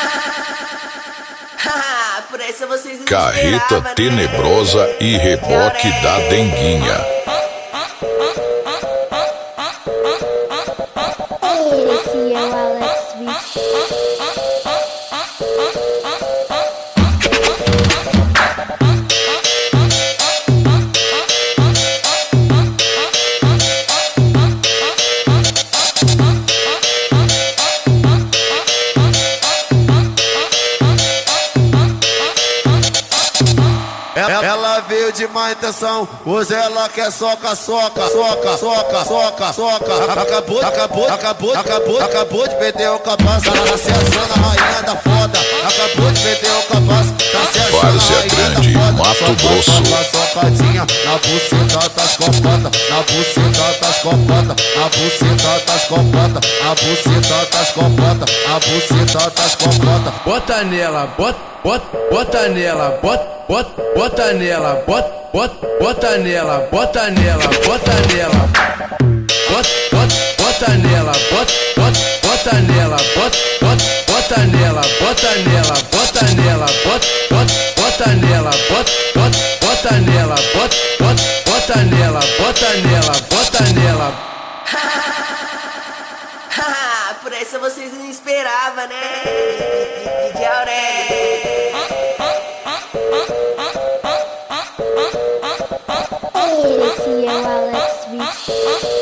Por essa vocês não Carreta esperavam, né? tenebrosa e reboque da denguinha. Esse é o Alex Beach. Ela veio de má intenção, hoje ela quer soca, soca, soca, soca, soca, soca. Acabou de perder o capaz, tá se achando a rainha da foda. Acabou de perder o capaz, tá se achando Várzea a rainha Grande, da foda. Mato Grosso. Socadinha na buceta das cocotas, na buceta das cocotas, na buceta das cocotas, na buceta das cocotas, na buceta das cocotas. Bota nela, bota nela, bota nela, bota nela, bota nela, bota nela, bota nela, bota nela, bota nela, bota nela, bota nela, bota nela, bota nela, bota nela, bota nela, bota nela. Por essa vocês não esperavam, né? DJ Aurélio. Esse é o Alex Beach.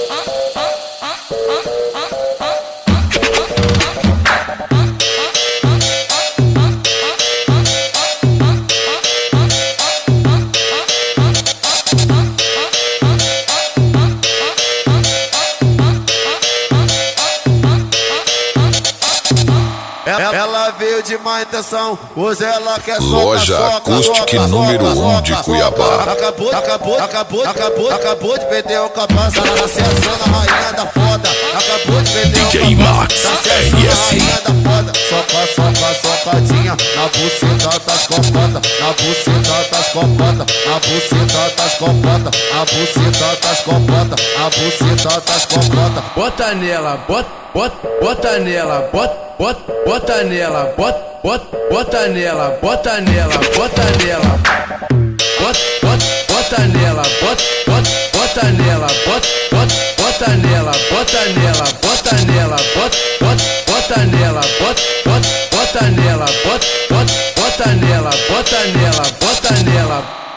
Ela veio de má intenção, hoje ela quer soca, Loja soca, Acústica soca, número soca, 1 de soca, Cuiabá. Acabou de perder o capaz, tá se achando a rainha da foda. Acabou de perder DJ o capaz, Max, tá se achando a RS. rainha da foda. Socadinha na buceta das cocotas, na buceta das cocotas, na buceta das cocotas, na buceta das cocotas, na buceta das cocotas. Bota nela, bota nela, bota nela, bota nela, bota nela, bota nela, bota nela, bota nela, bota nela, bota nela, bota nela, bota nela, bota nela, bota nela, bota nela, bota nela.